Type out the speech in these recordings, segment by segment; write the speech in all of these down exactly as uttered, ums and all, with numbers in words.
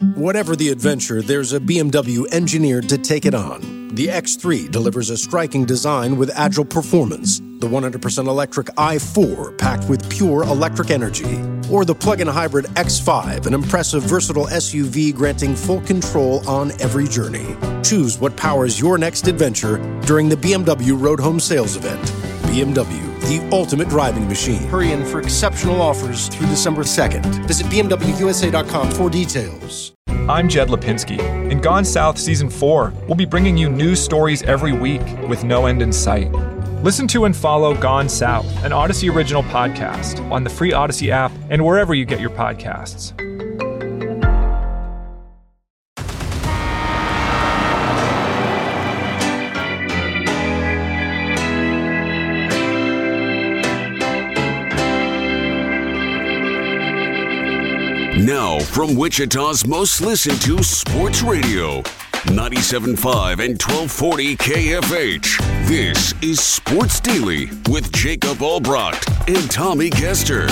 Whatever the adventure, there's a B M W engineered to take it on. The X three delivers a striking design with agile performance. The one hundred percent electric i four packed with pure electric energy. Or the plug-in hybrid X five, an impressive versatile S U V granting full control on every journey. Choose what powers your next adventure during the B M W Road Home Sales Event. B M W, the ultimate driving machine. Hurry in for exceptional offers through December second. Visit B M W U S A dot com for details. I'm Jed Lipinski. In Gone South Season four, we'll be bringing you news stories every week with no end in sight. Listen to and follow Gone South, an Odyssey original podcast, on the free Odyssey app and wherever you get your podcasts. Now, from Wichita's most listened to sports radio, ninety-seven point five and twelve forty K F H. This is Sports Daily with Jacob Albrecht and Tommy Kester.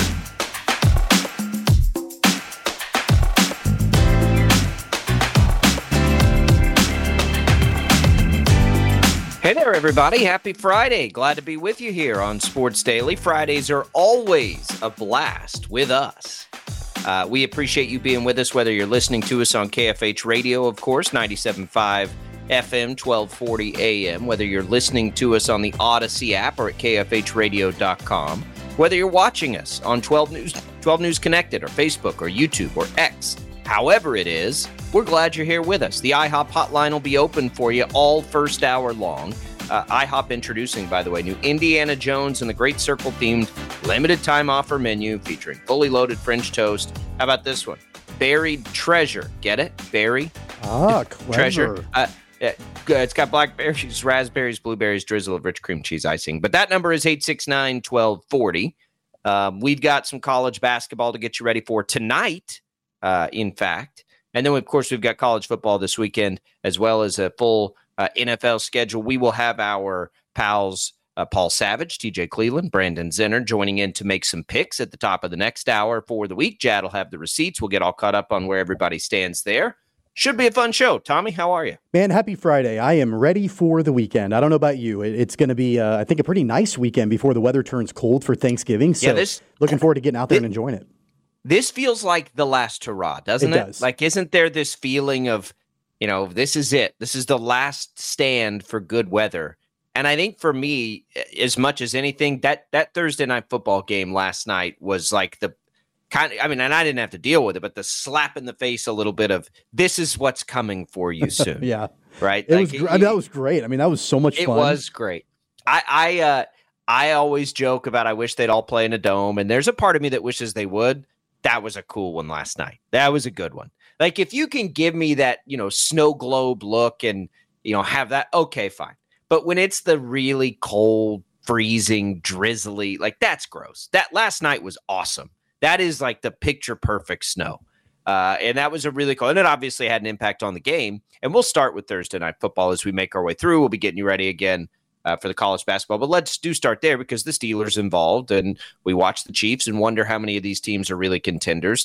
Hey there, everybody. Happy Friday. Glad to be with you here on Sports Daily. Fridays are always a blast with us. Uh, we appreciate you being with us, whether you're listening to us on K F H Radio, of course, ninety-seven point five F M, twelve forty A M, whether you're listening to us on the Odyssey app or at K F H radio dot com, whether you're watching us on twelve News, twelve News Connected or Facebook or YouTube or X, however it is, we're glad you're here with us. The IHOP hotline will be open for you all first hour long. Uh, IHOP introducing, by the way, new Indiana Jones and the Great Circle themed limited time offer menu featuring fully loaded French toast. How about this one? Buried treasure. Get it? Berry. Ah, clever. Treasure. Uh, it's got blackberries, raspberries, blueberries, drizzle of rich cream cheese icing. But that number is eight six nine, one two four zero. Um, we've got some college basketball to get you ready for tonight, uh, in fact. And then, of course, we've got college football this weekend, as well as a full uh, N F L schedule. We will have our pals, uh, Paul Savage, T J Cleveland, Brandon Zenner, joining in to make some picks at the top of the next hour for the week. Jad will have the receipts. We'll get all caught up on where everybody stands there. Should be a fun show. Tommy, how are you? Man, happy Friday. I am ready for the weekend. I don't know about you. It's going to be, uh, I think, a pretty nice weekend before the weather turns cold for Thanksgiving. So yeah, this, looking forward to getting out there this, and enjoying it. This feels like the last hurrah, doesn't it? It does. Like, isn't there this feeling of, you know, this is it. This is the last stand for good weather. And I think for me, as much as anything, that that Thursday night football game last night was like the kind of, I mean, and I didn't have to deal with it, but the slap in the face a little bit of this is what's coming for you soon. yeah. Right. It like, was, it, I mean, that was great. I mean, that was so much it fun. It was great. I, I, uh, I always joke about, I wish they'd all play in a dome. And there's a part of me that wishes they would. That was a cool one last night. That was a good one. Like, if you can give me that, you know, snow globe look and, you know, have that, okay, fine. But when it's the really cold, freezing, drizzly, like, that's gross. That last night was awesome. That is like the picture perfect snow. Uh, and that was a really cool, and it obviously had an impact on the game. And we'll start with Thursday night football as we make our way through. We'll be getting you ready again uh, for the college basketball. But let's do start there because the Steelers involved, and we watch the Chiefs and wonder how many of these teams are really contenders.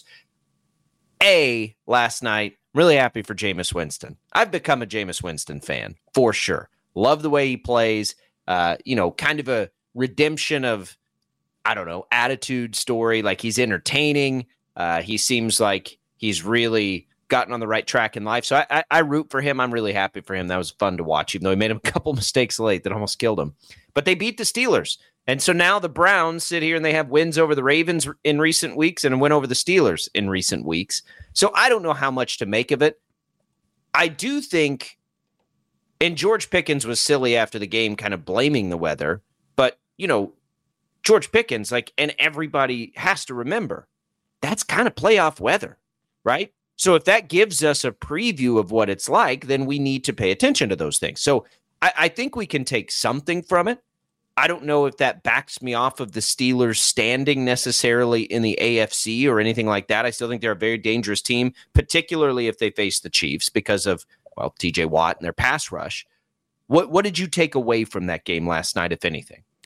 A, last night, really happy for Jameis Winston. I've become a Jameis Winston fan, for sure. Love the way he plays. Uh, you know, kind of a redemption of, I don't know, attitude story. Like, he's entertaining. Uh, he seems like he's really gotten on the right track in life. So I, I, I root for him. I'm really happy for him. That was fun to watch, even though he made a couple mistakes late that almost killed him. But they beat the Steelers. And so now the Browns sit here and they have wins over the Ravens in recent weeks and a win over the Steelers in recent weeks. So I don't know how much to make of it. I do think, and George Pickens was silly after the game, kind of blaming the weather. But, you know, George Pickens, like, and everybody has to remember, that's kind of playoff weather, right? So if that gives us a preview of what it's like, then we need to pay attention to those things. So I, I think we can take something from it. I don't know if that backs me off of the Steelers standing necessarily in the A F C or anything like that. I still think they're a very dangerous team, particularly if they face the Chiefs because of, well, T J Watt and their pass rush. What what did you take away from that game last night, if anything?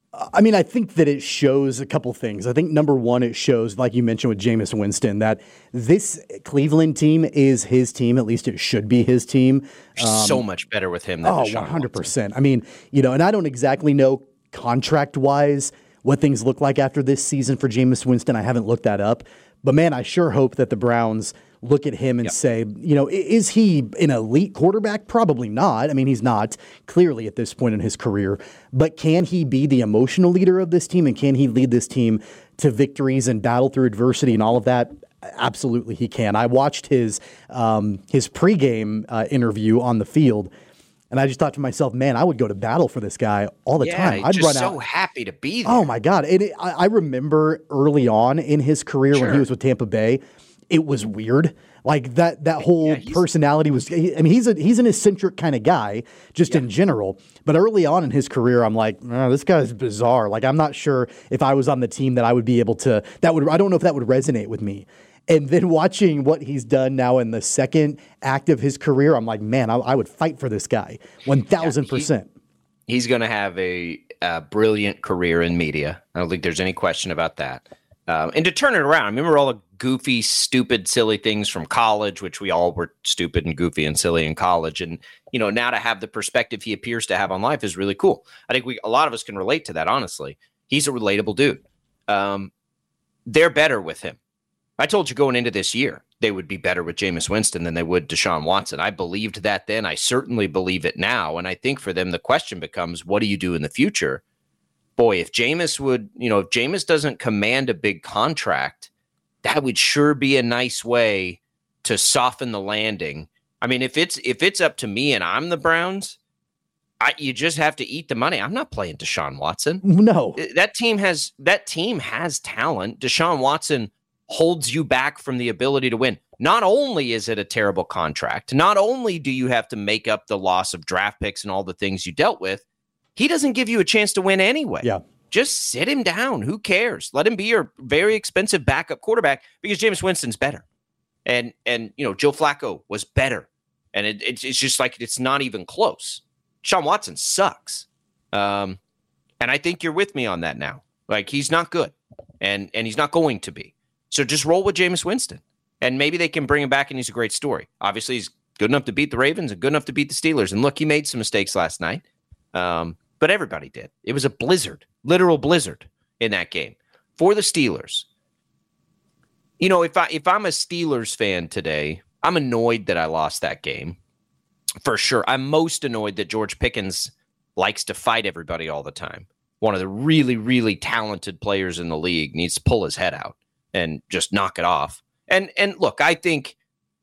I mean, I think that it shows a couple things. I think number one, it shows, like you mentioned with Jameis Winston, that this Cleveland team is his team. At least it should be his team. Um, so much better with him than oh, Deshaun one hundred percent. Watson. I mean, you know, and I don't exactly know contract-wise what things look like after this season for Jameis Winston. I haven't looked that up. But, man, I sure hope that the Browns look at him and yep. say, you know, is he an elite quarterback? Probably not. I mean, he's not clearly at this point in his career. But can he be the emotional leader of this team, and can he lead this team to victories and battle through adversity and all of that? Absolutely, he can. I watched his um, his pregame uh, interview on the field, and I just thought to myself, man, I would go to battle for this guy all the yeah, time. I'd just run so out. happy to be there. Oh my God! And it, I, I remember early on in his career sure. when he was with Tampa Bay, it was weird. Like that that whole yeah, personality was. I mean, he's a he's an eccentric kind of guy, just yeah. in general. But early on in his career, I'm like, oh, this guy's bizarre. Like, I'm not sure if I was on the team that I would be able to. That would I don't know if that would resonate with me. And then watching what he's done now in the second act of his career, I'm like, man, I, I would fight for this guy one thousand percent. He's going to have a, a brilliant career in media. I don't think there's any question about that. Um, and to turn it around, I remember all the goofy, stupid, silly things from college, which we all were stupid and goofy and silly in college. And, you know, now to have the perspective he appears to have on life is really cool. I think we a lot of us can relate to that, honestly. He's a relatable dude. Um, they're better with him. I told you going into this year, they would be better with Jameis Winston than they would Deshaun Watson. I believed that then. I certainly believe it now. And I think for them, the question becomes, what do you do in the future? Boy, if Jameis would, you know, if Jameis doesn't command a big contract, that would sure be a nice way to soften the landing. I mean, if it's if it's up to me and I'm the Browns, I, you just have to eat the money. I'm not playing Deshaun Watson. No. That team has that team has talent. Deshaun Watson holds you back from the ability to win. Not only is it a terrible contract, not only do you have to make up the loss of draft picks and all the things you dealt with, he doesn't give you a chance to win anyway. Yeah. Just sit him down. Who cares? Let him be your very expensive backup quarterback because Jameis Winston's better. And, and you know, Joe Flacco was better. And it, it's, it's just like it's not even close. Deshaun Watson sucks. Um, and I think you're with me on that now. Like, he's not good. And, and he's not going to be. So just roll with Jameis Winston, and maybe they can bring him back, and he's a great story. Obviously, he's good enough to beat the Ravens and good enough to beat the Steelers. And look, he made some mistakes last night, um, but everybody did. It was a blizzard, literal blizzard in that game for the Steelers. You know, if I if I'm a Steelers fan today, I'm annoyed that I lost that game, for sure. I'm most annoyed that George Pickens likes to fight everybody all the time. One of the really, really talented players in the league needs to pull his head out and just knock it off. And and look, I think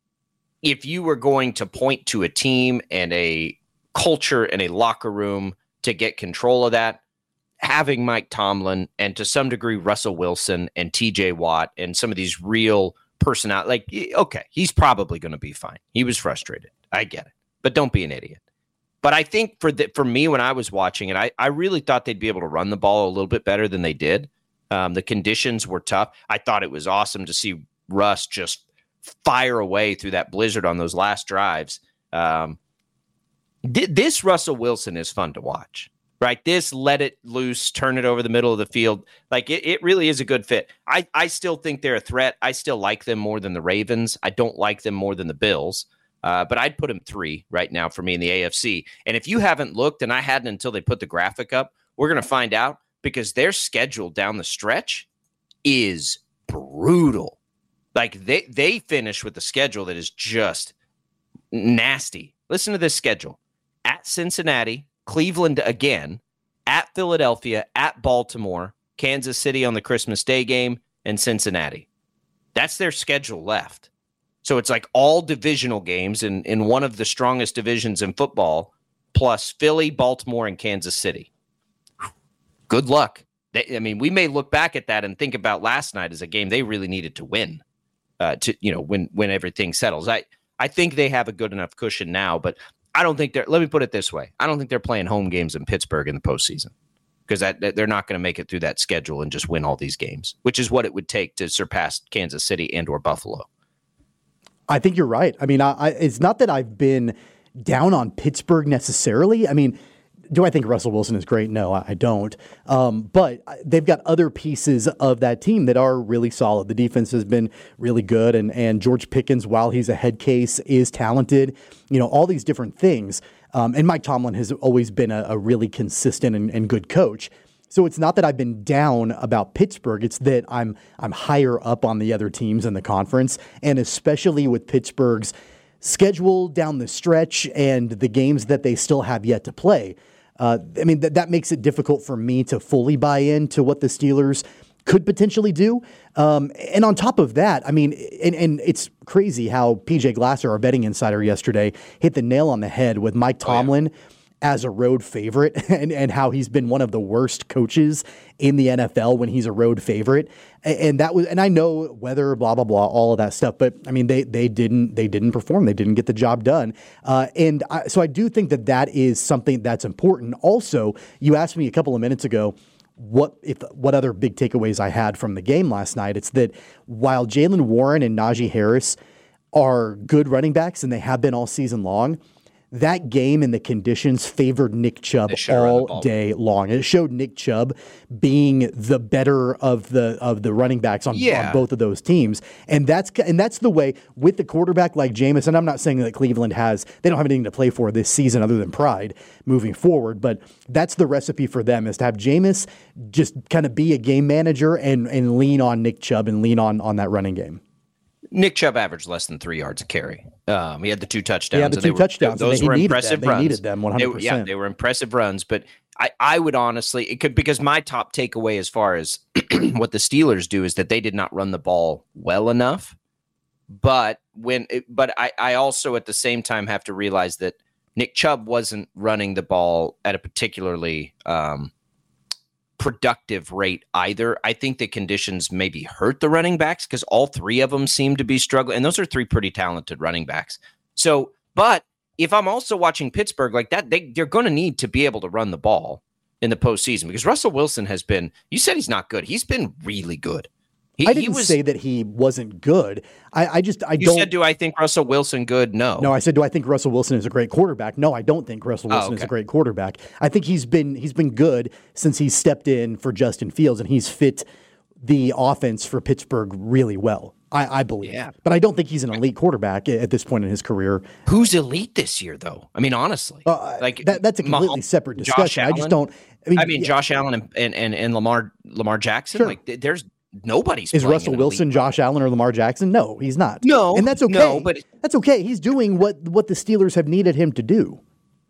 if you were going to point to a team and a culture and a locker room to get control of that, having Mike Tomlin and to some degree Russell Wilson and T J Watt and some of these real personality, like, okay, he's probably going to be fine. He was frustrated. I get it. But don't be an idiot. But I think for the, for me, when I was watching it, I, I really thought they'd be able to run the ball a little bit better than they did. Um, the conditions were tough. I thought it was awesome to see Russ just fire away through that blizzard on those last drives. Um, th- this Russell Wilson is fun to watch, right? This let it loose, turn it over the middle of the field. Like it, it really is a good fit. I, I still think they're a threat. I still like them more than the Ravens. I don't like them more than the Bills. Uh, but I'd put them three right now for me in the A F C. And if you haven't looked, and I hadn't until they put the graphic up, we're going to find out. Because their schedule down the stretch is brutal. Like they they finish with a schedule that is just nasty. Listen to this schedule. At Cincinnati, Cleveland again, at Philadelphia, at Baltimore, Kansas City on the Christmas Day game, and Cincinnati. That's their schedule left. So it's like all divisional games in, in one of the strongest divisions in football, plus Philly, Baltimore, and Kansas City. Good luck. They, I mean, we may look back at that and think about last night as a game they really needed to win, uh, to you know, when when everything settles. I I think they have a good enough cushion now, but I don't think they're. Let me put it this way: I don't think they're playing home games in Pittsburgh in the postseason because that, that they're not going to make it through that schedule and just win all these games, which is what it would take to surpass Kansas City and or Buffalo. I think you're right. I mean, I, I, it's not that I've been down on Pittsburgh necessarily. I mean. do I think Russell Wilson is great? No, I don't. Um, but they've got other pieces of that team that are really solid. The defense has been really good, and and George Pickens, while he's a head case, is talented. You know, all these different things. Um, and Mike Tomlin has always been a, a really consistent and, and good coach. So it's not that I've been down about Pittsburgh. It's that I'm I'm higher up on the other teams in the conference, and especially with Pittsburgh's schedule down the stretch and the games that they still have yet to play. Uh, I mean, th- that makes it difficult for me to fully buy into what the Steelers could potentially do. Um, and on top of that, I mean, and, and it's crazy how P J Glasser, our betting insider yesterday, hit the nail on the head with Mike Tomlin. Oh, yeah. as a road favorite and, and how he's been one of the worst coaches in the N F L when he's a road favorite. And, and that was, and I know weather, blah, blah, blah, all of that stuff, but I mean, they, they didn't, they didn't perform. They didn't get the job done. Uh, and I, so I do think that that is something that's important. Also, you asked me a couple of minutes ago, what if what other big takeaways I had from the game last night. It's that while Jaylen Warren and Najee Harris are good running backs and they have been all season long, that game and the conditions favored Nick Chubb all day long. And it showed Nick Chubb being the better of the of the running backs on, yeah. on both of those teams. And that's and that's the way with the quarterback like Jameis. And I'm not saying that Cleveland has they don't have anything to play for this season other than pride moving forward, but that's the recipe for them is to have Jameis just kind of be a game manager and and lean on Nick Chubb and lean on on that running game. Nick Chubb averaged less than three yards a carry. Um, he had the two touchdowns. Yeah, the two were, touchdowns. Those they were needed impressive that. runs. They needed them one hundred percent. They, yeah, they were impressive runs. But I, I would honestly, it could because my top takeaway as far as what the Steelers do is that they did not run the ball well enough. But when, it, but I, I also at the same time have to realize that Nick Chubb wasn't running the ball at a particularly um, productive rate either. I think the conditions maybe hurt the running backs because all three of them seem to be struggling. And those are three pretty talented running backs. So, but if I'm also watching Pittsburgh like that, they, they're going to need to be able to run the ball in the postseason because Russell Wilson has been, you said he's not good. He's been really good. He, I didn't he was, say that he wasn't good. I, I just I you don't. You said, do I think Russell Wilson good? No. No, I said, do I think Russell Wilson is a great quarterback? No, I don't think Russell Wilson oh, okay. is a great quarterback. I think he's been he's been good since he stepped in for Justin Fields, and he's fit the offense for Pittsburgh really well. I, I believe. Yeah. But I don't think he's an elite quarterback at this point in his career. Who's elite this year, though? I mean, honestly, uh, like that, that's a completely Mahomes, separate discussion. I just don't. I mean, I mean yeah. Josh Allen and, and and and Lamar Lamar Jackson. Sure. Like, there's. Nobody's is Russell Wilson, Josh Allen, or Lamar Jackson? No, he's not. No, and that's okay. No, but that's okay. He's doing what what the Steelers have needed him to do.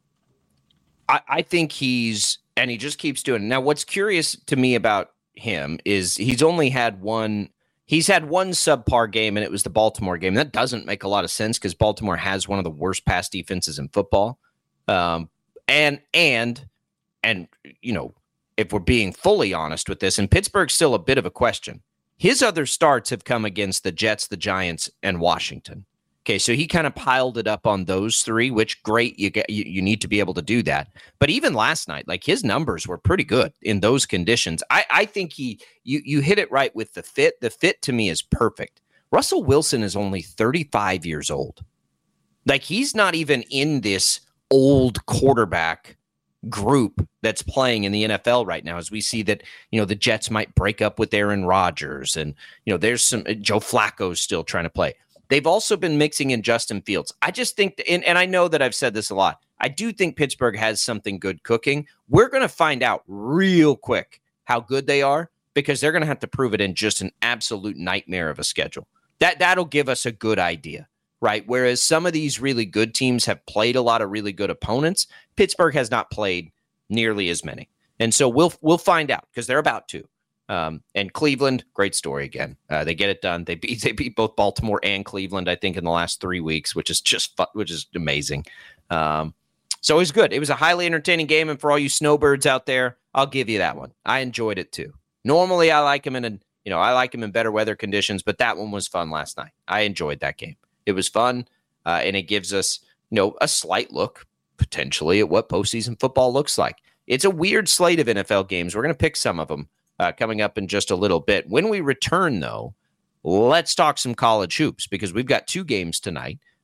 I, I think he's and he just keeps doing it. Now, what's curious to me about him is he's only had one. He's had one subpar game, and it was the Baltimore game. That doesn't make a lot of sense because Baltimore has one of the worst pass defenses in football. Um, and and and you know. If we're being fully honest with this, and Pittsburgh's still a bit of a question, his other starts have come against the Jets, the Giants, and Washington. Okay, so he kind of piled it up on those three, which great, you get, you, you need to be able to do that. But even last night, like his numbers were pretty good in those conditions. I, I think he, you, you hit it right with the fit. The fit to me is perfect. Russell Wilson is only thirty-five years old. Like he's not even in this old quarterback group that's playing in the N F L right now, as we see that, you know, the Jets might break up with Aaron Rodgers and, you know, there's some Joe Flacco's still trying to play. They've also been mixing in Justin Fields. I just think, and, and I know that I've said this a lot, I do think Pittsburgh has something good cooking. We're going to find out real quick how good they are because they're going to have to prove it in just an absolute nightmare of a schedule. That, that'll give us a good idea. Right. Whereas some of these really good teams have played a lot of really good opponents, Pittsburgh has not played nearly as many. And so we'll we'll find out because they're about to. Um, and Cleveland, great story again. Uh, they get it done. They beat they beat both Baltimore and Cleveland, I think, in the last three weeks, which is just fun, which is amazing. Um, so it was good. It was a highly entertaining game. And for all you snowbirds out there, I'll give you that one. I enjoyed it, too. Normally, I like them in a, you know, I like them in better weather conditions, but that one was fun last night. I enjoyed that game. It was fun, uh, and it gives us, you know, a slight look, potentially, at what postseason football looks like. It's a weird slate of N F L games. We're going to pick some of them uh, coming up in just a little bit. When we return, though, let's talk some college hoops, because we've got two games tonight.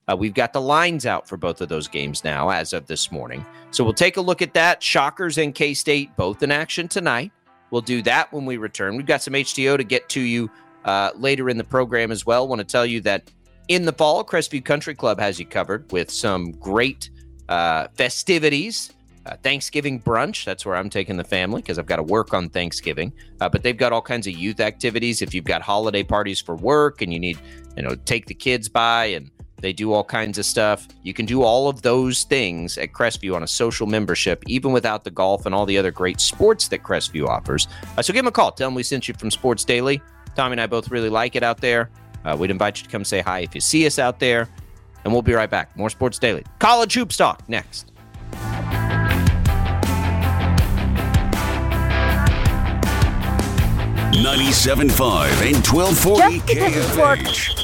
Uh, we've got the lines out for both of those games now as of this morning. So we'll take a look at that. Shockers and K-State both in action tonight. We'll do that when we return. We've got some H T O to get to you uh, later in the program as well. Want to tell you that in the fall, Crestview Country Club has you covered with some great uh, festivities. Uh, Thanksgiving brunch. That's where I'm taking the family because I've got to work on Thanksgiving. Uh, but they've got all kinds of youth activities. If you've got holiday parties for work and you need, you know, take the kids by, and they do all kinds of stuff. You can do all of those things at Crestview on a social membership, even without the golf and all the other great sports that Crestview offers. Uh, so give them a call. Tell them we sent you from Sports Daily. Tommy and I both really like it out there. Uh, we'd invite you to come say hi if you see us out there. And we'll be right back. More Sports Daily. College Hoops Talk next. ninety-seven point five and twelve forty K F H.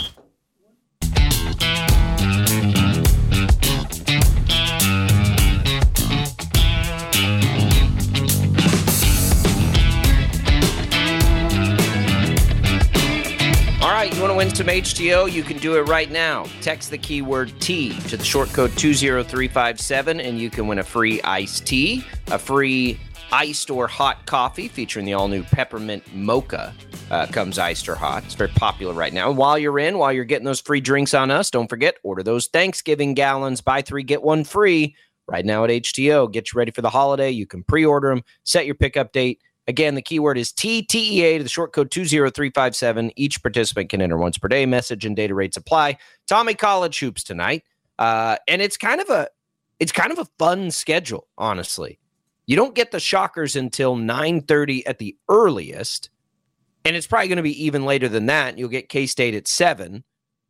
All right, you want to win some H T O? You can do it right now. Text the keyword T to the short code two zero three five seven, and you can win a free iced tea, a free iced or hot coffee featuring the all-new peppermint mocha. Uh, comes iced or hot. It's very popular right now. And while you're in, while you're getting those free drinks on us, don't forget, order those Thanksgiving gallons. Buy three, get one free right now at H T O. Get you ready for the holiday. You can pre-order them. Set your pickup date. Again, the keyword is T T E A to the short code two zero three five seven. Each participant can enter once per day. Message and data rates apply. Tommy, college hoops tonight. Uh, and it's kind of a it's kind of a fun schedule, honestly. You don't get the Shockers until nine thirty at the earliest, and it's probably going to be even later than that. You'll get K-State at seven.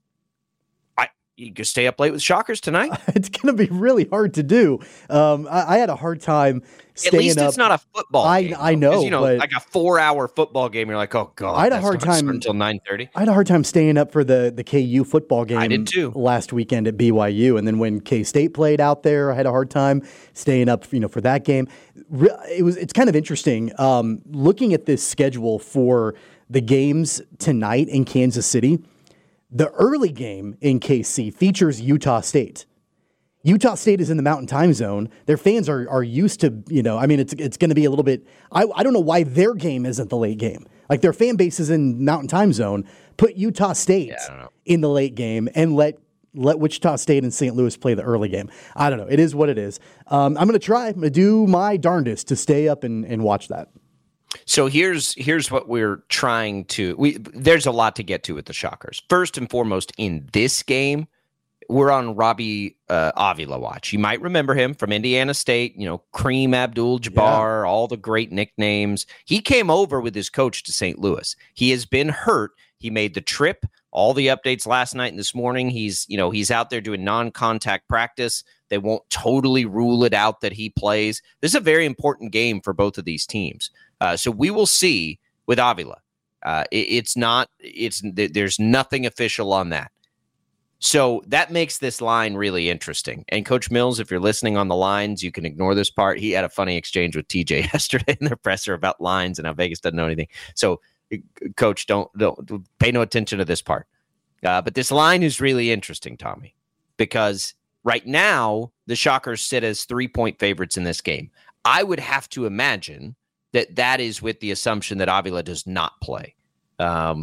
I, you can stay up late with Shockers tonight? It's going to be really hard to do. Um, I, I had a hard time staying up. At least it's up. not a football I, game. I know, you know, but like a four-hour football game, you're like, oh, God. I had a hard time until nine thirty. I had a hard time staying up for the, the K U football game I did too. last weekend at B Y U. And then when K-State played out there, I had a hard time staying up, you know, for that game. It was it's kind of interesting um, looking at this schedule for the games tonight in Kansas City. The early game in K C features Utah State. Utah State is in the Mountain Time Zone. Their fans are are used to, you know, I mean, it's it's going to be a little bit. I, I don't know why their game isn't the late game. Like their fan base is in Mountain Time Zone. Put Utah State yeah, in the late game and let let Wichita State and Saint Louis play the early game. I don't know. It is what it is. Um, I'm going to try. I'm going to do my darndest to stay up and, and watch that. So here's here's what we're trying to. We there's a lot to get to with the Shockers. First and foremost, in this game, we're on Robbie uh, Avila watch. You might remember him from Indiana State, you know, Kareem Abdul-Jabbar, yeah. all the great nicknames. He came over with his coach to Saint Louis. He has been hurt. He made the trip. All the updates last night and this morning, he's, you know, he's out there doing non-contact practice. They won't totally rule it out that he plays. This is a very important game for both of these teams. Uh, so we will see with Avila. Uh, it, it's not, it's, there's nothing official on that. So that makes this line really interesting. And Coach Mills, if you're listening on the lines, you can ignore this part. He had a funny exchange with T J yesterday in their presser about lines and how Vegas doesn't know anything. So, Coach, don't, don't pay no attention to this part. Uh, but this line is really interesting, Tommy, because right now the Shockers sit as three-point favorites in this game. I would have to imagine that that is with the assumption that Avila does not play. Um,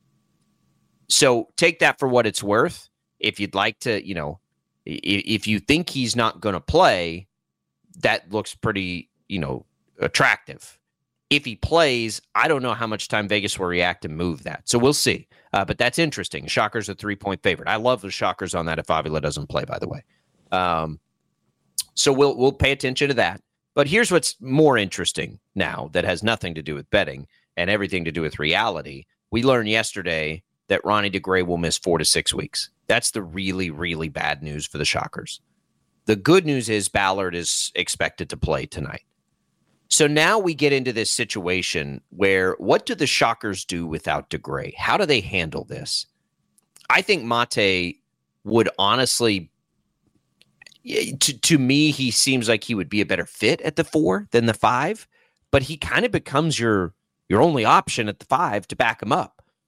so take that for what it's worth. If you'd like to, you know, if, if you think he's not going to play, that looks pretty, you know, attractive. If he plays, I don't know how much time Vegas will react and move that. So we'll see. Uh, but that's interesting. Shockers a three-point favorite. I love the Shockers on that if Avila doesn't play, by the way. Um, so we'll we'll pay attention to that. But here's what's more interesting now that has nothing to do with betting and everything to do with reality. We learned yesterday that Ronnie DeGray will miss four to six weeks. That's the really, really bad news for the Shockers. The good news is Ballard is expected to play tonight. So now we get into this situation where what do the Shockers do without DeGray? How do they handle this? I think Mate would honestly, to, to me, he seems like he would be a better fit at the four than the five, but he kind of becomes your, your only option at the five to back him up.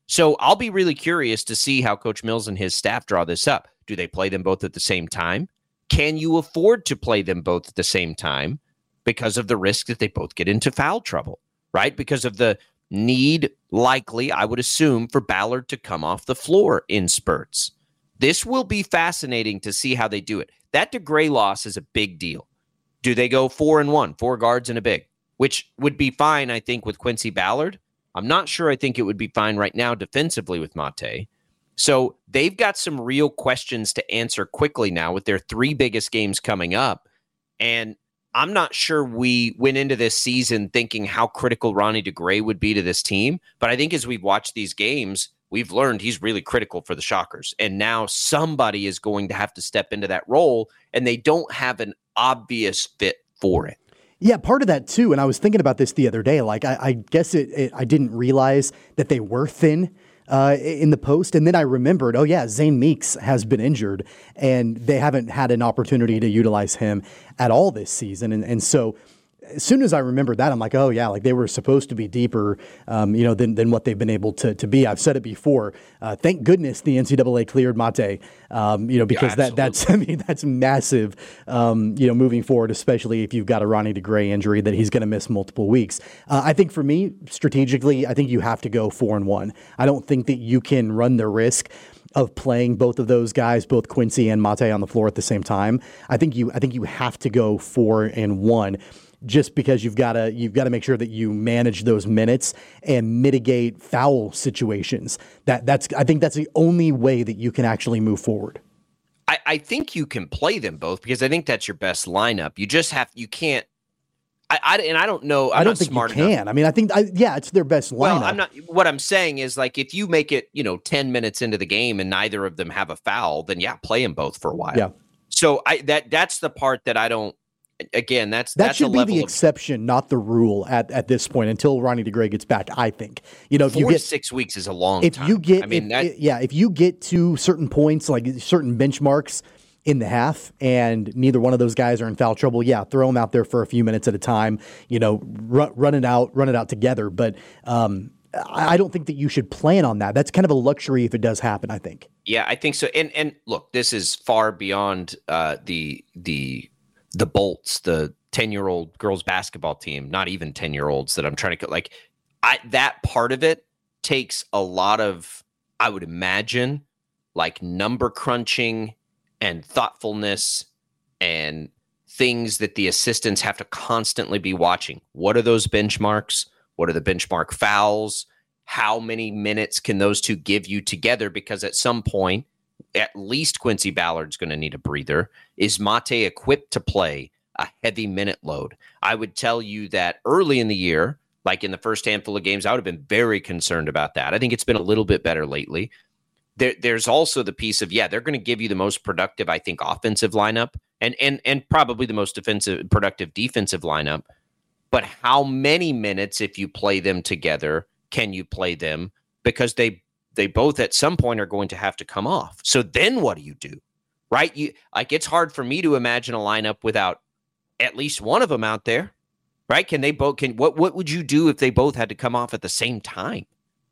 So I'll be really curious to see how Coach Mills and his staff draw this up. Do they play them both at the same time? Can you afford to play them both at the same time because of the risk that they both get into foul trouble, right? Because of the need, likely, I would assume, for Ballard to come off the floor in spurts. This will be fascinating to see how they do it. That DeGray loss is a big deal. Do they go four and one, four guards and a big, which would be fine, I think, with Quincy Ballard? I'm not sure I think it would be fine right now defensively with Mate. So they've got some real questions to answer quickly now with their three biggest games coming up. And I'm not sure we went into this season thinking how critical Ronnie DeGray would be to this team. But I think as we've watched these games, we've learned he's really critical for the Shockers. And now somebody is going to have to step into that role, and they don't have an obvious fit for it. Yeah, part of that too. And I was thinking about this the other day. Like, I, I guess it, it, I didn't realize that they were thin uh, in the post. And then I remembered, oh yeah, Zane Meeks has been injured and they haven't had an opportunity to utilize him at all this season. And, and so as soon as I remembered that, I'm like, oh yeah, like they were supposed to be deeper, um, you know, than, than what they've been able to, to be. I've said it before. Uh, thank goodness the N C double A cleared Mate, um, you know, because yeah, that that's, I mean, that's massive, um, you know, moving forward, especially if you've got a Ronnie DeGray injury that he's going to miss multiple weeks. Uh, I think for me, strategically, I think you have to go four and one. I don't think that you can run the risk of playing both of those guys, both Quincy and Mate, on the floor at the same time. I think you, I think you have to go four and one. Just because you've got to you've got to make sure that you manage those minutes and mitigate foul situations. That that's I think that's the only way that you can actually move forward. I, I think you can play them both because I think that's your best lineup. You just have you can't. I, I and I don't know. I'm I don't not think smart you can. enough. I mean, I think I, yeah, it's their best lineup. Well, I'm not. What I'm saying is, like, if you make it, you know, ten minutes into the game and neither of them have a foul, then yeah, play them both for a while. Yeah. So I that that's the part that I don't. Again, that's that that's should a be level the of, exception, not the rule at, at this point until Ronnie DeGray gets back. I think you know if four you get to six weeks is a long. If time. you get, I mean, if, that, yeah, if you get to certain points, like certain benchmarks in the half, and neither one of those guys are in foul trouble, yeah, throw them out there for a few minutes at a time. You know, run, run it out, run it out together. But um, I don't think that you should plan on that. That's kind of a luxury if it does happen, I think. Yeah, I think so. And and look, this is far beyond uh, the the the Bolts, the ten-year-old girls basketball team, not even ten-year-olds that I'm trying to like. I that part of it takes a lot of, I would imagine, like number crunching and thoughtfulness and things that the assistants have to constantly be watching. What are those benchmarks? What are the benchmark fouls? How many minutes can those two give you together? Because at some point, at least Quincy Ballard's going to need a breather. Is Mate equipped to play a heavy minute load? I would tell you that early in the year, like in the first handful of games, I would have been very concerned about that. I think it's been a little bit better lately. There, there's also the piece of, yeah, they're going to give you the most productive, I think, offensive lineup and and and probably the most defensive, productive defensive lineup. But how many minutes, if you play them together, can you play them? Because they they both at some point are going to have to come off. So then what do you do? Right? You like it's hard for me to imagine a lineup without at least one of them out there. Right? Can they both can what what would you do if they both had to come off at the same time?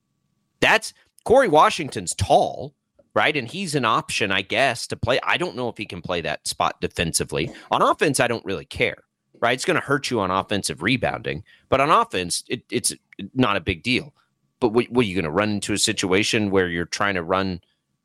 That's Corey Washington's tall, right? And he's an option, I guess, to play. I don't know if he can play that spot defensively. On offense, I don't really care. Right? It's going to hurt you on offensive rebounding, but on offense, it, it's not a big deal. But what, what are you going to run into a situation where you're trying to run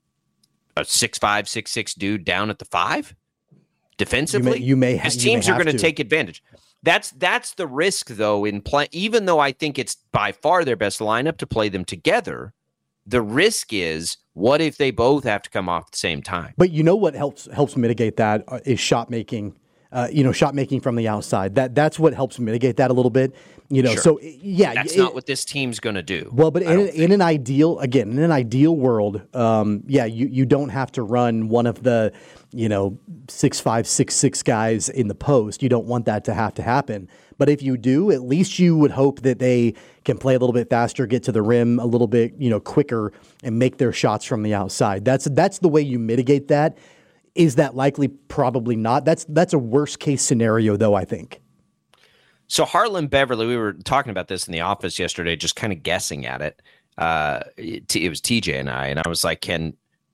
a six five, six six dude down at the five defensively? You may, you may because ha- teams you are may going to to take advantage. That's that's the risk, though. In play, even though I think it's by far their best lineup to play them together, the risk is what if they both have to come off at the same time? But you know what helps helps mitigate that is shot making. Uh, you know, shot making from the outside. That that's what helps mitigate that a little bit. You know, sure. so yeah, that's it, not what this team's going to do. Well, but in, in an ideal, again, in an ideal world, um, yeah, you you don't have to run one of the, you know, six five, six six guys in the post. You don't want that to have to happen. But if you do, at least you would hope that they can play a little bit faster, get to the rim a little bit, you know, quicker, and make their shots from the outside. That's that's the way you mitigate that. Is that likely? Probably not. That's that's a worst case scenario, though, I think. So Harlan Beverly, we were talking about this in the office yesterday, just kind of guessing at it. uh, it, it was T J and I, and I was like, "Can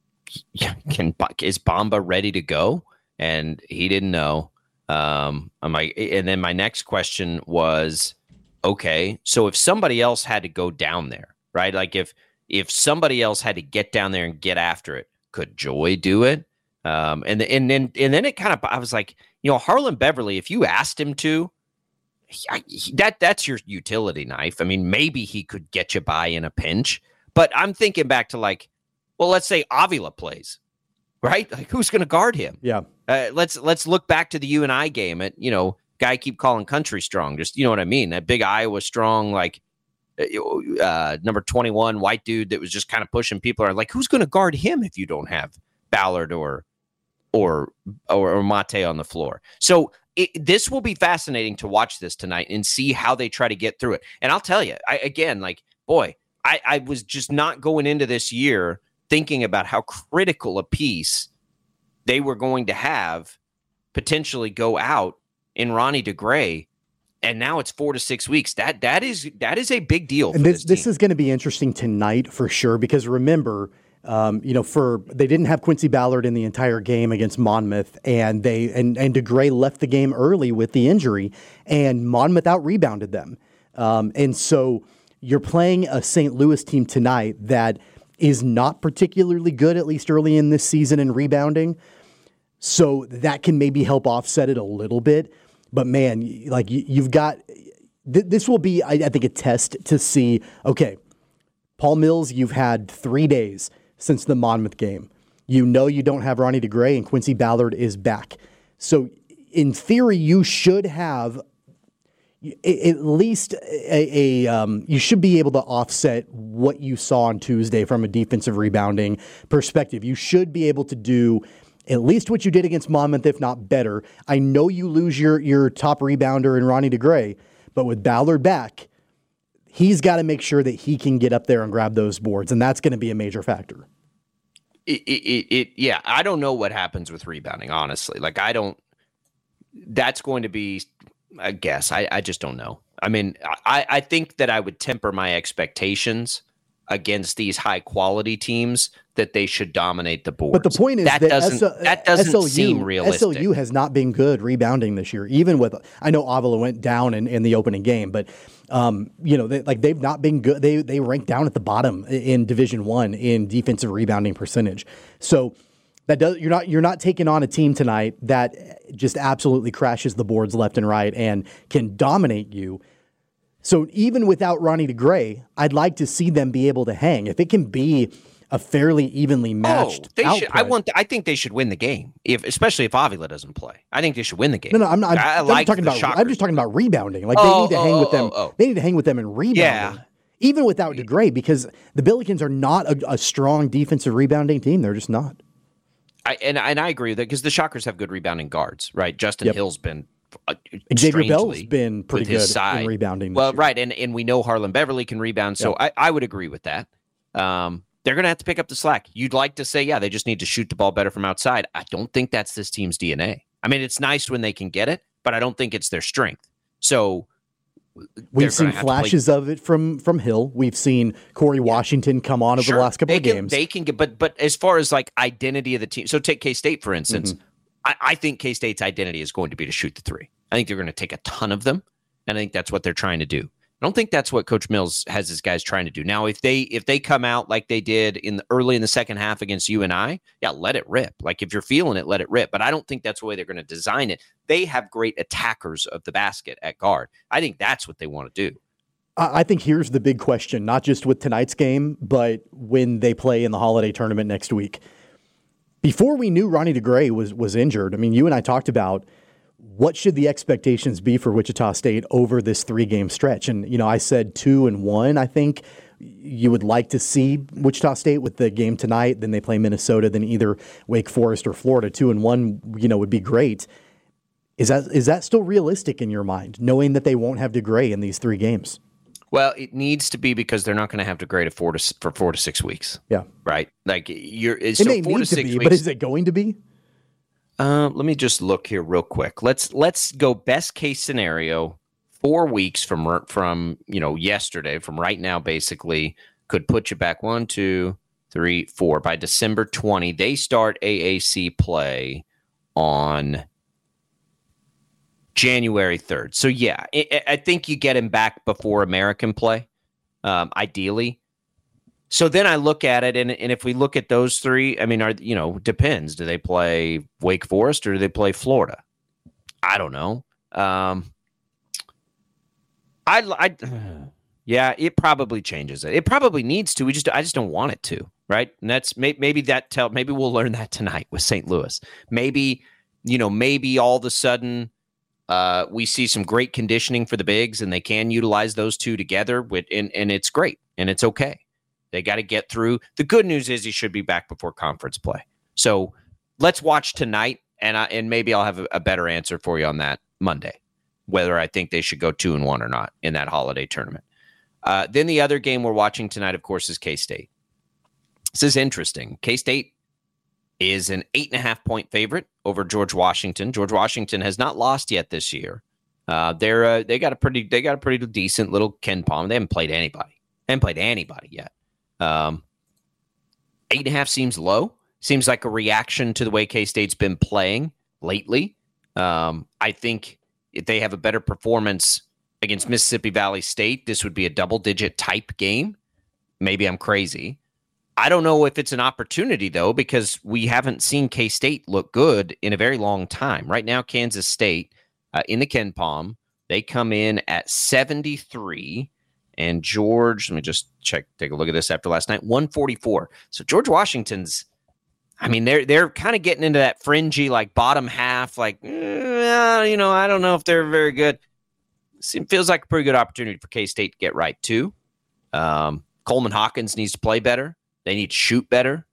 can is Bamba ready to go?" And he didn't know. Um, I'm like, and then my next question was, okay, so if somebody else had to go down there, right? Like if if somebody else had to get down there and get after it, could Joy do it? Um, and and then and then it kind of, I was like, you know, Harlan Beverly, if you asked him to, he, that that's your utility knife. I mean, maybe he could get you by in a pinch, but I'm thinking back to like, well, let's say Avila plays, right? Like, who's going to guard him? Yeah. Uh, let's let's look back to the U N I game. At you know, guy keep calling Country Strong. Just you know what I mean. That big Iowa Strong, like uh, number twenty-one white dude that was just kind of pushing people. Are like, who's going to guard him if you don't have Ballard or or or, or Mate on the floor? So it, this will be fascinating to watch this tonight and see how they try to get through it. And I'll tell you, I, again, like boy, I, I was just not going into this year thinking about how critical a piece they were going to have potentially go out in Ronnie DeGray, and now it's four to six weeks. That that is that is a big deal. And for this this, this is going to be interesting tonight for sure, because remember, um, you know, for they didn't have Quincy Ballard in the entire game against Monmouth, and they and and DeGray left the game early with the injury, and Monmouth out rebounded them, um, and so you're playing a Saint Louis team tonight that is not particularly good, at least early in this season, in rebounding. So that can maybe help offset it a little bit. But man, like you, you've got, th- this will be, I, I think, a test to see, okay, Paul Mills, you've had three days since the Monmouth game. You know you don't have Ronnie DeGray, and Quincy Ballard is back. So in theory, you should have at least a, a um, you should be able to offset what you saw on Tuesday from a defensive rebounding perspective. You should be able to do at least what you did against Monmouth, if not better. I know you lose your your top rebounder in Ronnie DeGray, but with Ballard back, he's got to make sure that he can get up there and grab those boards, and that's going to be a major factor. It, it, it, yeah, I don't know what happens with rebounding, honestly. Like, I don't, that's going to be, I guess, I, I just don't know. I mean, I, I think that I would temper my expectations against these high quality teams that they should dominate the board. But the point is that, that, doesn't, S L, that doesn't S L U, seem realistic. S L U has not been good rebounding this year, even with, I know Avila went down in, in the opening game, but um, you know, they, like they've not been good. They they rank down at the bottom in Division One in defensive rebounding percentage. So that does you're not you're not taking on a team tonight that just absolutely crashes the boards left and right and can dominate you. So even without Ronnie DeGray, I'd like to see them be able to hang. If it can be a fairly evenly matched oh, they output. should. I want. I think they should win the game, if especially if Avila doesn't play. I think they should win the game. No, no, I'm not. I, I I'm like talking the about. Shockers. I'm just talking about rebounding. Like oh, they need to oh, hang oh, with them. Oh, oh. They need to hang with them in rebounding, yeah. even without DeGray, because the Billikens are not a, a strong defensive rebounding team. They're just not. I and and I agree with that because the Shockers have good rebounding guards, right? Justin yep. Hill's been. Uh, Xavier Bell's been pretty good side. in rebounding. Well, year. right, and and we know Harlan Beverly can rebound, so yep. I, I would agree with that. Um, they're going to have to pick up the slack. You'd like to say, yeah, they just need to shoot the ball better from outside. I don't think that's this team's D N A. I mean, it's nice when they can get it, but I don't think it's their strength. So we've seen flashes of it from from Hill. We've seen Corey yeah. Washington come on over sure. the last couple they of can, games. They can get, but but as far as like identity of the team, so take K-State for instance. Mm-hmm. I, I think K-State's identity is going to be to shoot the three. I think they're going to take a ton of them, and I think that's what they're trying to do. I don't think that's what Coach Mills has his guys trying to do. Now, if they if they come out like they did in the, early in the second half against U N I, yeah, let it rip. Like if you're feeling it, let it rip. But I don't think that's the way they're going to design it. They have great attackers of the basket at guard. I think that's what they want to do. I think here's the big question, not just with tonight's game, but when they play in the holiday tournament next week. Before we knew Ronnie DeGray was was injured, I mean, you and I talked about what should the expectations be for Wichita State over this three-game stretch. And, you know, I said two and one, I think you would like to see Wichita State with the game tonight. Then they play Minnesota, then either Wake Forest or Florida. Two and one, you know, would be great. Is that is that still realistic in your mind, knowing that they won't have DeGray in these three games? Well, it needs to be because they're not going to have to grade it four to for four to six weeks. Yeah, right. Like you're. It so may four need to to six be, weeks, but is it going to be? Uh, let me just look here real quick. Let's let's go best case scenario. Four weeks from from you know yesterday, from right now, basically could put you back one, two, three, four. By December twentieth, they start A A C play on January third. So, yeah, I, I think you get him back before American play, um, ideally. So then I look at it, and, and if we look at those three, I mean, are you know, depends. Do they play Wake Forest or do they play Florida? I don't know. Um, I, I, yeah, it probably changes it. It probably needs to. We just, I just don't want it to, right? And that's may, maybe that tell. Maybe we'll learn that tonight with Saint Louis. Maybe, you know, maybe all of a sudden uh, we see some great conditioning for the bigs, and they can utilize those two together. With and and it's great, and it's okay. They got to get through. The good news is he should be back before conference play. So let's watch tonight, and I, and maybe I'll have a, a better answer for you on that Monday, whether I think they should go two and one or not in that holiday tournament. Uh, then the other game we're watching tonight, of course, is K-State. This is interesting. K-State is an eight and a half point favorite over George Washington. George Washington has not lost yet this year. Uh, they're uh, they got a pretty they got a pretty decent little Ken Palm. They haven't played anybody. They haven't played anybody yet. Um, eight and a half seems low. Seems like a reaction to the way K-State's been playing lately. Um, I think if they have a better performance against Mississippi Valley State, this would be a double-digit type game. Maybe I'm crazy. I don't know if it's an opportunity, though, because we haven't seen K-State look good in a very long time. Right now, Kansas State uh, in the Ken Palm, they come in at seventy-three. And George, let me just check, take a look at this after last night, one forty-four. So George Washington's, I mean, they're they're kind of getting into that fringy, like bottom half, like, eh, you know, I don't know if they're very good. It feels like a pretty good opportunity for K-State to get right, too. Um, Coleman Hawkins needs to play better. They need to shoot better.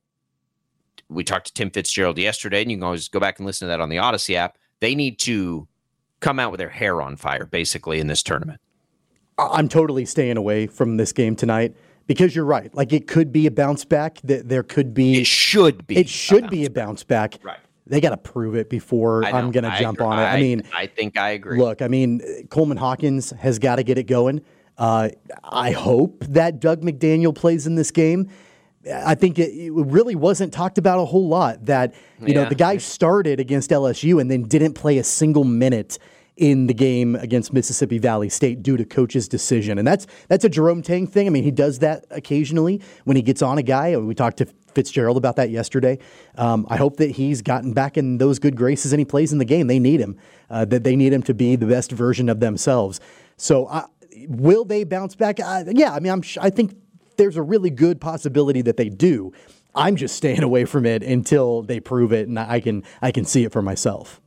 We talked to Tim Fitzgerald yesterday, and you can always go back and listen to that on the Odyssey app. They need to come out with their hair on fire, basically, in this tournament. I'm totally staying away from this game tonight because you're right. Like, it could be a bounce back. There could be. It should be. It should be a bounce back. Right. They got to prove it before I'm going to jump agree. on it. I, I mean, I think I agree. Look, I mean, Coleman Hawkins has got to get it going. Uh, I hope that Doug McDaniel plays in this game. I think it, it really wasn't talked about a whole lot that, you yeah. know, the guy started against L S U and then didn't play a single minute in the game against Mississippi Valley State due to coach's decision. And that's that's a Jerome Tang thing. I mean, he does that occasionally when he gets on a guy. We talked to Fitzgerald about that yesterday. Um, I hope that he's gotten back in those good graces and he plays in the game. They need him. Uh, that they need him to be the best version of themselves. So uh, will they bounce back? Uh, yeah, I mean, I'm. I think there's a really good possibility that they do. I'm just staying away from it until they prove it and I can I can see it for myself.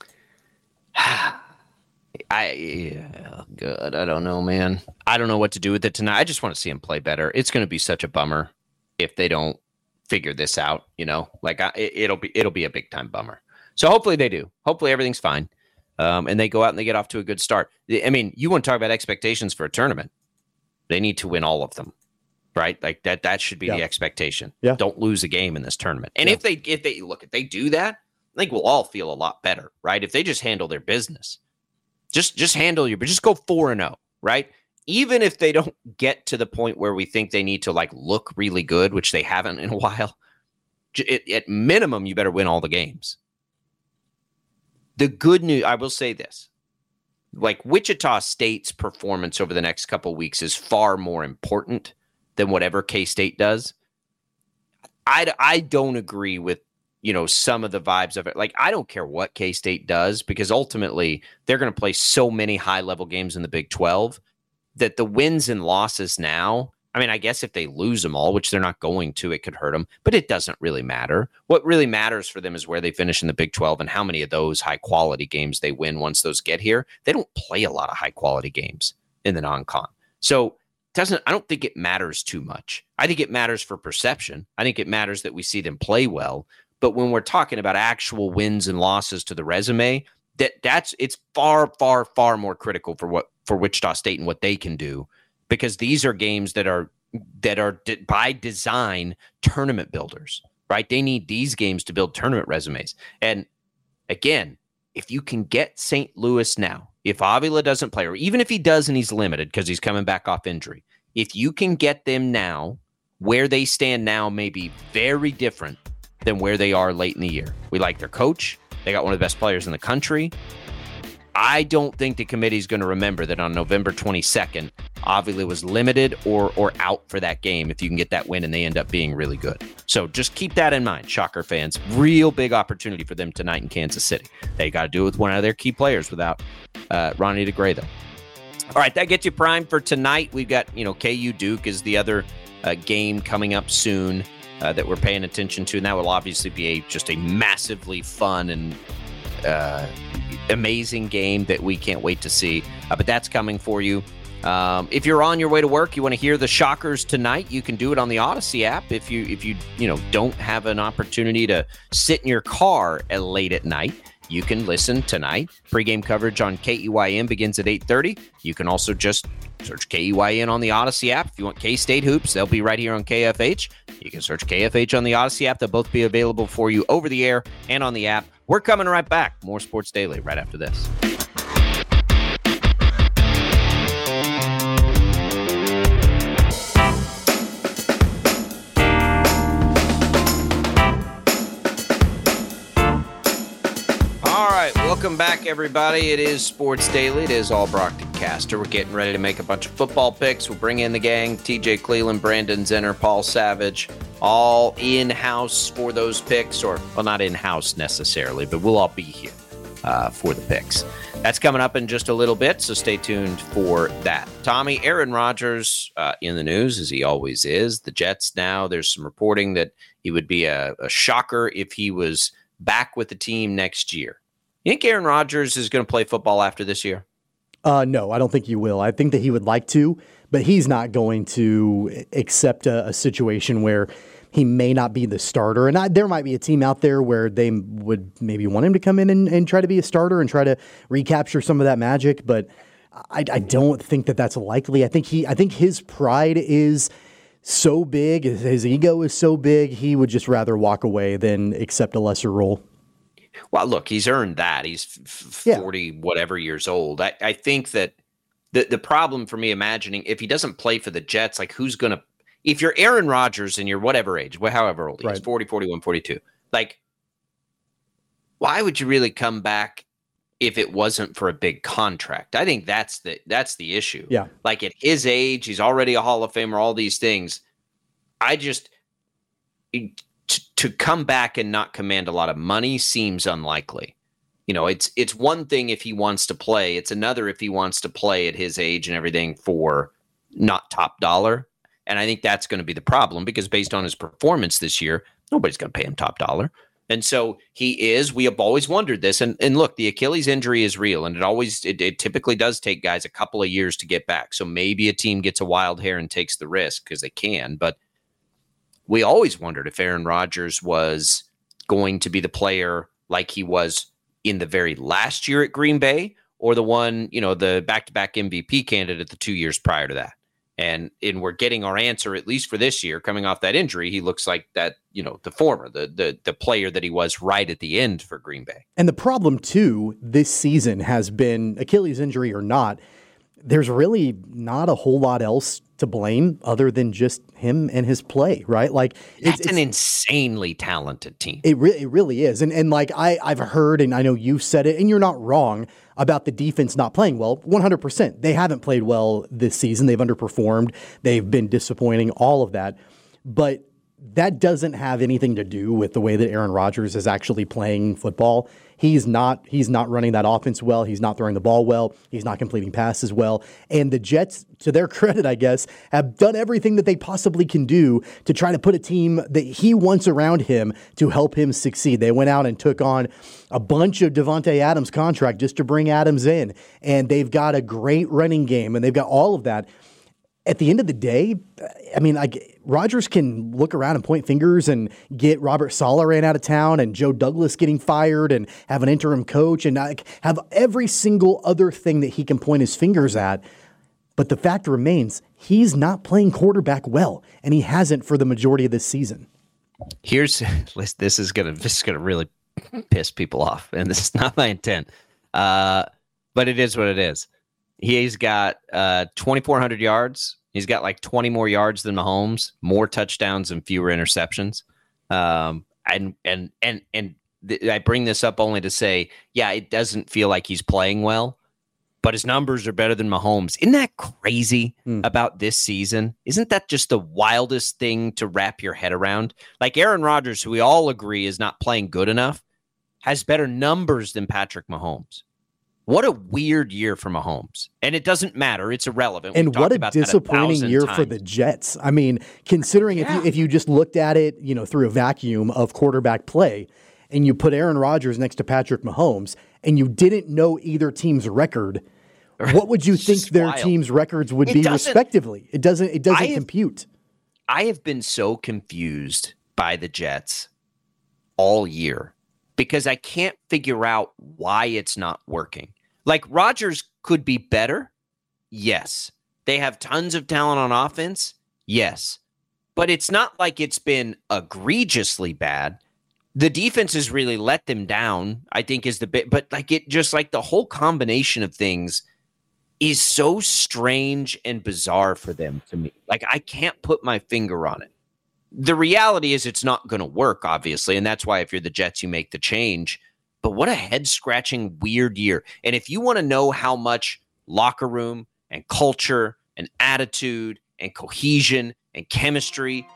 I yeah, good. I don't know, man. I don't know what to do with it tonight. I just want to see him play better. It's going to be such a bummer if they don't figure this out. You know, like I, it'll be it'll be a big time bummer. So hopefully they do. Hopefully everything's fine, um, and they go out and they get off to a good start. I mean, you want to talk about expectations for a tournament? They need to win all of them, right? Like that. That should be yeah. the expectation. Yeah. Don't lose a game in this tournament. And yeah. if they if they look if they do that, I think we'll all feel a lot better, right? If they just handle their business. Just just handle your, but just go four and zero, right? Even if they don't get to the point where we think they need to like look really good, which they haven't in a while, it, at minimum you better win all the games. The good news, I will say this, like Wichita State's performance over the next couple of weeks is far more important than whatever K-State does. I I don't agree with. You know, some of the vibes of it. Like, I don't care what K-State does because ultimately they're going to play so many high-level games in the Big twelve that the wins and losses now, I mean, I guess if they lose them all, which they're not going to, it could hurt them, but it doesn't really matter. What really matters for them is where they finish in the Big twelve and how many of those high-quality games they win once those get here. They don't play a lot of high-quality games in the non-con. So doesn't I don't think it matters too much. I think it matters for perception. I think it matters that we see them play well. But when we're talking about actual wins and losses to the resume, that that's it's far, far, far more critical for what for Wichita State and what they can do, because these are games that are that are de- by design tournament builders, right? They need these games to build tournament resumes. And again, if you can get Saint Louis now, if Avila doesn't play, or even if he does and he's limited because he's coming back off injury, If you can get them now, where they stand now may be very different than where they are late in the year. We like their coach. They got one of the best players in the country. I don't think the committee is going to remember that on November twenty-second, Avila was limited or or out for that game if you can get that win and they end up being really good. So just keep that in mind, Shocker fans. Real big opportunity for them tonight in Kansas City. They got to do it with one of their key players without uh, Ronnie DeGray, though. All right, that gets you primed for tonight. We've got, you know, K U Duke is the other uh, game coming up soon uh, that we're paying attention to, and that will obviously be a, just a massively fun and uh, amazing game that we can't wait to see. Uh, but that's coming for you. Um, if you're on your way to work, you want to hear the Shockers tonight, you can do it on the Odyssey app. If you if you you know don't have an opportunity to sit in your car at late at night, you can listen tonight. Pre-game coverage on K E Y N begins at eight thirty. You can also just search K E Y N on the Odyssey app. If you want K-State hoops, they'll be right here on K F H. You can search K F H on the Odyssey app. They'll both be available for you over the air and on the app. We're coming right back. More Sports Daily right after this. Welcome back, everybody. It is Sports Daily. It is all broadcaster. We're getting ready to make a bunch of football picks. We'll bring in the gang, T J Cleveland, Brandon Zenner, Paul Savage, all in-house for those picks, or, well, not in-house necessarily, but we'll all be here uh, for the picks. That's coming up in just a little bit, so stay tuned for that. Tommy, Aaron Rodgers uh, in the news, as he always is. The Jets now, there's some reporting that he would be a, a shocker if he was back with the team next year. You think Aaron Rodgers is going to play football after this year? Uh, no, I don't think he will. I think that he would like to, but he's not going to accept a, a situation where he may not be the starter. And I, there might be a team out there where they would maybe want him to come in and, and try to be a starter and try to recapture some of that magic. But I, I don't think that that's likely. I think he, I think his pride is so big, his ego is so big, he would just rather walk away than accept a lesser role. Well, look, he's earned that. He's f- yeah. forty whatever years old. I, I think that the the problem for me imagining if he doesn't play for the Jets, like who's going to – if you're Aaron Rodgers and you're whatever age, however old he right. is, forty, forty-one, forty-two, like why would you really come back if it wasn't for a big contract? I think that's the that's the issue. Yeah. Like at his age, he's already a Hall of Famer, all these things. I just – To, to come back and not command a lot of money seems unlikely. You know, it's it's one thing if he wants to play. It's another if he wants to play at his age and everything for not top dollar. And I think that's going to be the problem because based on his performance this year, nobody's going to pay him top dollar. And so he is. We have always wondered this. And and look, the Achilles injury is real, and it always it, it typically does take guys a couple of years to get back. So maybe a team gets a wild hair and takes the risk because they can, but we always wondered if Aaron Rodgers was going to be the player like he was in the very last year at Green Bay or the one, you know, the back-to-back M V P candidate the two years prior to that. And and we're getting our answer, at least for this year, coming off that injury. He looks like that, you know, the former, the the the player that he was right at the end for Green Bay. And the problem, too, this season has been Achilles injury or not, there's really not a whole lot else to blame other than just him and his play, right? Like that's it's, an it's, insanely talented team. It really, it really is. And and like I, I've heard, and I know you've said it, and you're not wrong about the defense not playing well. one hundred percent. They haven't played well this season. They've underperformed. They've been disappointing, all of that. But that doesn't have anything to do with the way that Aaron Rodgers is actually playing football. He's not he's not running that offense well. He's not throwing the ball well. He's not completing passes well. And the Jets, to their credit, I guess, have done everything that they possibly can do to try to put a team that he wants around him to help him succeed. They went out and took on a bunch of Devontae Adams contract just to bring Adams in. And they've got a great running game, and they've got all of that. At the end of the day, I mean, like Rodgers can look around and point fingers and get Robert Saleh ran out of town and Joe Douglas getting fired and have an interim coach and like have every single other thing that he can point his fingers at. But the fact remains, he's not playing quarterback well, and he hasn't for the majority of this season. Here's this is gonna this is gonna really piss people off, and this is not my intent, uh, but it is what it is. He's got uh, twenty-four hundred yards He's got like twenty more yards than Mahomes, more touchdowns and fewer interceptions. Um, and and and and th- I bring this up only to say, yeah, it doesn't feel like he's playing well, but his numbers are better than Mahomes. Isn't that crazy mm. about this season? Isn't that just the wildest thing to wrap your head around? Like Aaron Rodgers, who we all agree is not playing good enough, has better numbers than Patrick Mahomes. What a weird year for Mahomes. And it doesn't matter. It's irrelevant. And what a disappointing a year times. for the Jets. I mean, considering yeah. if you if you just looked at it, you know, through a vacuum of quarterback play, and you put Aaron Rodgers next to Patrick Mahomes, and you didn't know either team's record, what would you think their wild. team's records would it be respectively? It doesn't it doesn't I have, compute. I have been so confused by the Jets all year because I can't figure out why it's not working. Like, Rodgers could be better. Yes. They have tons of talent on offense. Yes. But it's not like it's been egregiously bad. The defense has really let them down, I think, is the bit. But like it just like the whole combination of things is so strange and bizarre for them to me. Like, I can't put my finger on it. The reality is it's not going to work, obviously. And that's why if you're the Jets, you make the change. But what a head-scratching, weird year. And if you want to know how much locker room and culture and attitude and cohesion and chemistry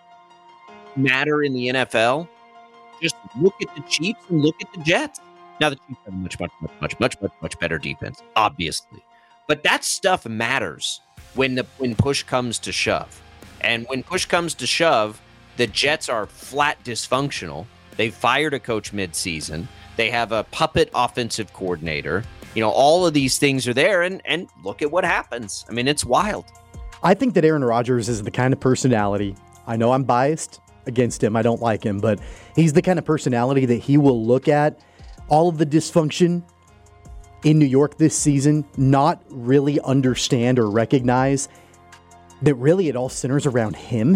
matter in the N F L, just look at the Chiefs and look at the Jets. Now, the Chiefs have a much, much, much, much, much, much, much better defense, obviously. But that stuff matters when the when push comes to shove. And when push comes to shove, the Jets are flat dysfunctional. They fired a coach midseason. They have a puppet offensive coordinator. You know, all of these things are there, and and look at what happens. I mean, it's wild. I think that Aaron Rodgers is the kind of personality. I know I'm biased against him. I don't like him, but he's the kind of personality that he will look at all of the dysfunction in New York this season, not really understand or recognize that really it all centers around him.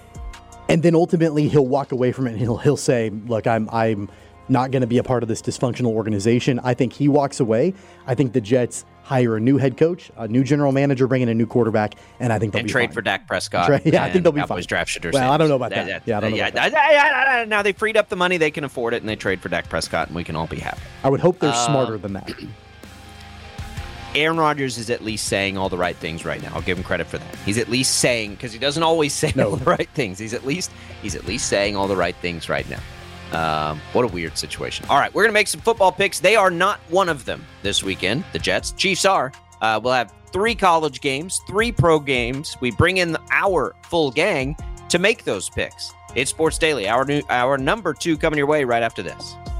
And then ultimately he'll walk away from it and he'll he'll say, look, I'm I'm not going to be a part of this dysfunctional organization. I think he walks away. I think the Jets hire a new head coach, a new general manager, bring in a new quarterback, and I think they'll and be trade fine. for Dak Prescott. Tra- yeah, I think they'll be Cowboys fine. Draft Shooter well, Sanders. I don't know about that. that yeah, I don't know yeah, about that. Now they freed up the money. They can afford it, and they trade for Dak Prescott, and we can all be happy. I would hope they're um, smarter than that. Aaron Rodgers is at least saying all the right things right now. I'll give him credit for that. He's at least saying, because he doesn't always say no. all the right things. He's at least he's at least saying all the right things right now. Um, what a weird situation. All right, we're going to make some football picks. They are not one of them this weekend. The Jets. Chiefs are. Uh, we'll have three college games, three pro games. We bring in our full gang to make those picks. It's Sports Daily, our new, our number two coming your way right after this.